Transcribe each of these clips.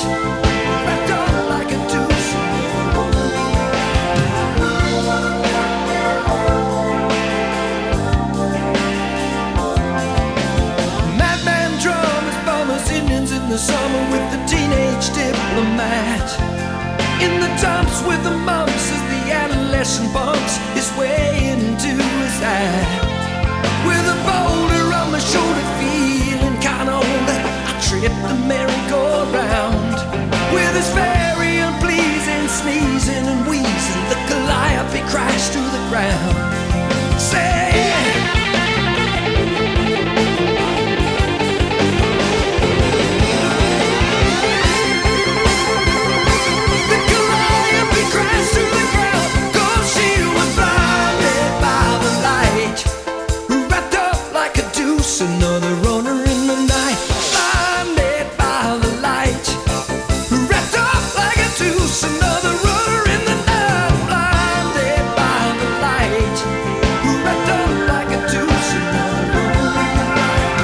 wrapped up like a deuce. Madman drummers, bombers, Indians in the summer with the teenage diplomat. In the dumps with the mumps as the adolescent bumps his way into his eye. With a boulder on my shoulder, feeling kinda older, I trip the merry-go-round. With his very unpleasing sneezing and wheezing, the Calliope crashed to the ground. Say, another runner in the night, blinded by the light. Wrapped up like a deuce, another runner in the night, blinded by the light. Wrapped up like a deuce, another runner in the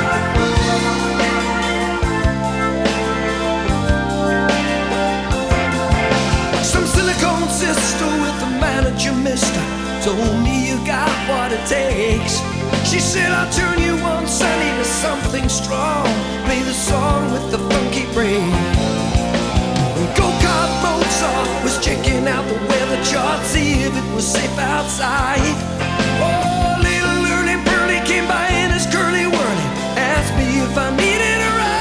night. Some silicone sister with a manager mister told me you got what it takes. She said, I'll turn you on, Sonny, to something strong. Play the song with the funky brain. Go-kart Mozart was checking out the weather chart, see if it was safe outside. Oh, little Early Burley came by in his curly whirly, asked me if I needed a ride.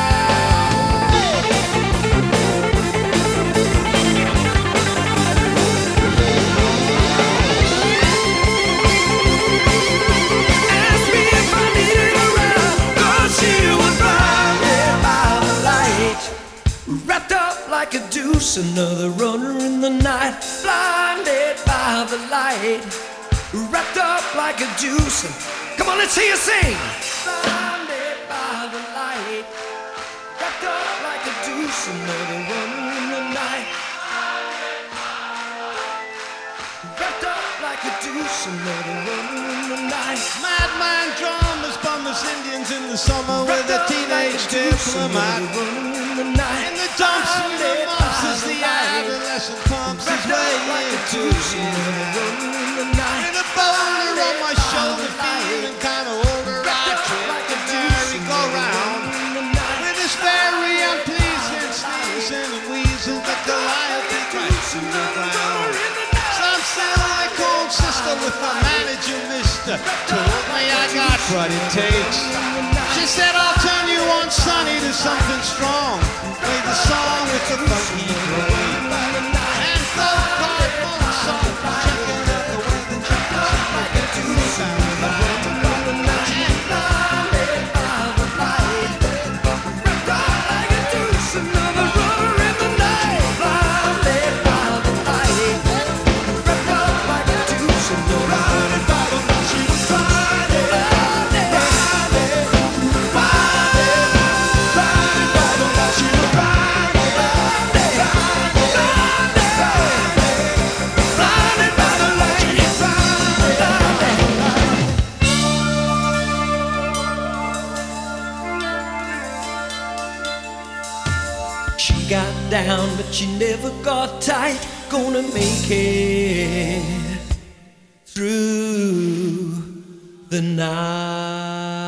Wrapped up like a deuce, another runner in the night, blinded by the light. Wrapped up like a deuce. Come on, let's hear you sing. Blinded by the light. Wrapped up like a deuce, another runner in the night. Wrapped up like a deuce, another runner in the night. Madman drummers, bombers, Indians in the summer with a teenage diplomat. In the dumps with the mumps as the adolescent pumps his way into it. With a boulder on my shoulder, feeling kinda older, I trip the merry-go-round. With his very unpleasing sneezing and wheezing, the Calliope crashed to the ground. Some silicone sister with a manager mister told me I got what it takes. She said, I'll turn you on, Sonny, to something strong. Play the song with the funky brain. And go-kart Mozart checking out the weather chart like a deuce. Another runner in the night, blinded by the light. Wrapped up like a deuce, blinded by the light. She was blinded, blinded, blinded, blinded, blinded by the light. She was blinded, blinded, blinded, blinded by the light. She was blinded, blinded. She got down, but she never got tight. Gonna make it through the night.